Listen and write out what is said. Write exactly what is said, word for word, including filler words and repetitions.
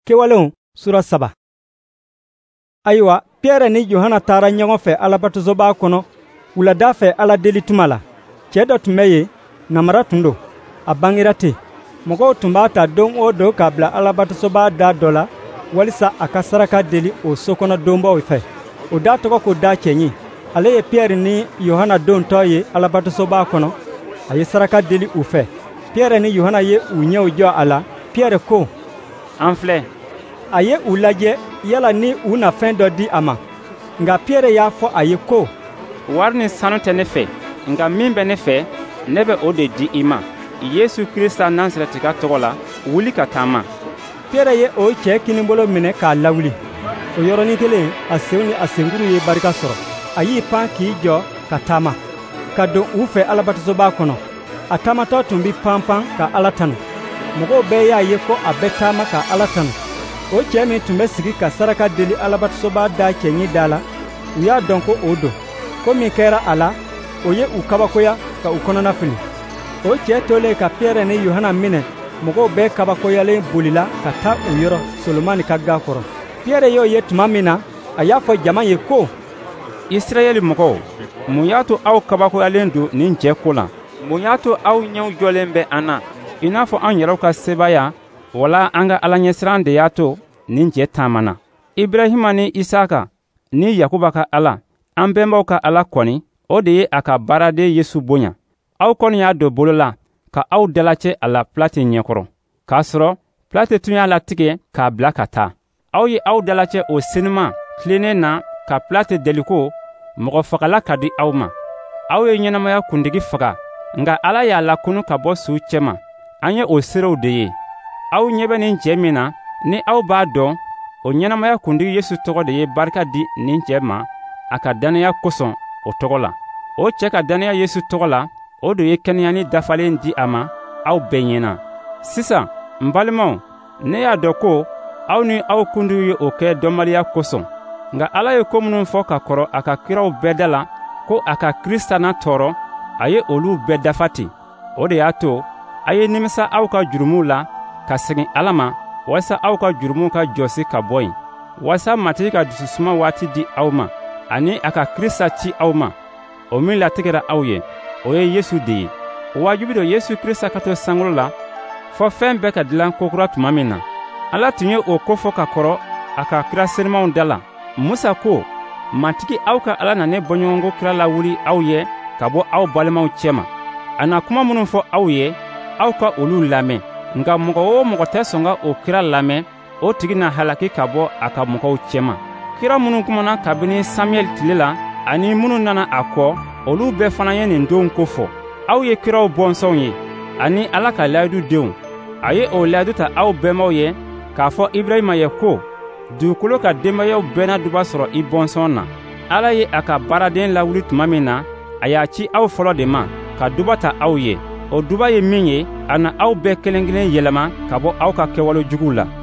Kewalon sura saba. Ayiwa Pierre ni Yohana taara ɲɔgɔn fɛ Alabatosoba kɔnɔ wulada fɛ Ala deli tuma la. Cɛ dɔ tun bɛ yen, namara tun don, a bangera ten. Mɔgɔw tun b'a ta don o don k'a bila Alabatosoba da dɔ la walisa a ka saraka deli o sokɔnɔ donbaw fɛ. O da tɔgɔ ko da cɛɲi. Ale ye Pierre ni Yohana don tɔ ye Alabatosoba kɔnɔ, a ye saraka deli u fɛ. Pierre ni Yohana ye u ɲɛw jɔ a la. Pierre ko, an filɛ. A ye u lajɛ yala ni u na fɛn dɔ di a ma. Nka Pierre y'a fɔ a ye ko, wari ni sanu tɛ ne fɛ, nka min bɛ ne fɛ, ne bɛ o de di i ma. Yesu Kirista Nasarɛti ka tɔgɔ la, wuli ka taama. Pierre ye o cɛ kinibolo minɛ k'a lawuli. O yɔrɔnin kelen a senw ni a senkuru ye barika sɔrɔ. A y'i pan k'i jɔ ka taama, ka don u fɛ Alabatosoba kɔnɔ. A taamatɔ tun bi pan pan ka Ala tanu. Mɔgɔw bɛɛ y'a ye ko a bɛ taama ka Ala tanu. O cɛ min tun bɛ sigi ka saraka deli Alabatosoba da cɛɲi da la, u y'a dɔn ko o don. Ko min kɛra a la, o ye u kabakoya ka u kɔnɔna fili. O cɛ tolen ka Pierre ni Yohana minɛ, mɔgɔw bɛɛ kabakoyalen bolila ka taa u yɔrɔ Solomani ka ga kɔrɔ. Pierre y'o ye tuma min na, a y'a fɔ jama ye ko, Israyɛli mɔgɔw, mun y'a to aw kabakoyalen don nin cɛ ko la? Mun y'a to aw ɲɛw jɔlen bɛ an na, i n'a fɔ an yɛrɛw ka sebaya, wala an ka Alaɲɛsiran de y'a to nin cɛ taamana? Ibrahima ni Isaka ni Yakuba ka Ala, an bɛnbaw ka Ala kɔni, o de ye a ka baaraden Yesu bonya. Aw kɔni y'a don bolo la ka aw dalacɛ a la Pilate ɲɛkɔrɔ, k'a sɔrɔ Pilate tun y'a latigɛ k'a bila ka taa. Aw ye aw dalacɛ o senima tilennen na ka Pilate deli ko mɔgɔ fagala ka di aw ma. Aw ye ɲɛnamaya kundigi faga, nka Ala y'a lakunu ka bɔ su cɛma. An ye o serew de ye. Aw ɲɛ bɛ nin cɛ min na, ni aw b'a dɔn o ɲɛnamaya kundigi Yesu tɔgɔ de ye barika di nin cɛ ma a ka dannaya kosɔn o tɔgɔ la. O cɛ ka dannaya Yesu tɔgɔ la, o de ye kɛnɛyani dafalen di a ma aw bɛɛ ɲɛna. Sisan, n balimaw, ne y'a dɔn ko aw ni aw kundiw ye o kɛ dɔnbaliya kosɔn. Nka Ala ye ko minnu fɔ ka kɔrɔ a ka kiraw bɛɛ da la ko a ka Kirista na tɔɔrɔ, a ye olu bɛɛ dafa ten. O de y'a to a ye nimisa aw ka jurumuw la ka segin Ala ma, walasa aw ka jurumuw ka jɔsi ka bɔ yen, walasa matigi ka dususuma waati di aw ma, ani a ka Kirista ci aw ma. O min latigɛra aw ye, o ye Yesu de ye. O waajibi don Yesu Kirista ka to sankolo la fɔ fɛn bɛɛ ka dilan kokura tuma min na. Ala tun ye o ko fɔ ka kɔrɔ a ka kira senumanw da la. Musa ko, matigi aw ka Ala na ne bɔɲɔgɔnko kira lawuli aw ye ka bɔ aw balimaw cɛma. A na kuma minnu fɔ aw ye, aw ka olu lamɛn. Nka mɔgɔ o mɔgɔ tɛ sɔn ka o kira lamɛn, o tigi na halaki ka bɔ a ka mɔgɔw cɛma. Kira minnu kumana kabini Samuel tile la, ani minnu nana a kɔ, olu bɛɛ fana ye nin don ko fɔ. Aw ye kiraw bɔnsɔnw ye, ani Ala ka layidu denw. A ye o layidu ta aw bɛnbaw ye k'a fɔ Ibrahima ye ko, dugukolo ka denbayaw bɛɛ na duba sɔrɔ i bɔnsɔn na. Ala ye a ka baaraden lawuli tuma min na, a y'a ci aw fɔlɔ de ma ka duba ta aw ye. O duba ye min ye, a na aw bɛɛ kelen kelen yɛlɛma ka bɔ aw ka kɛwale juguw la.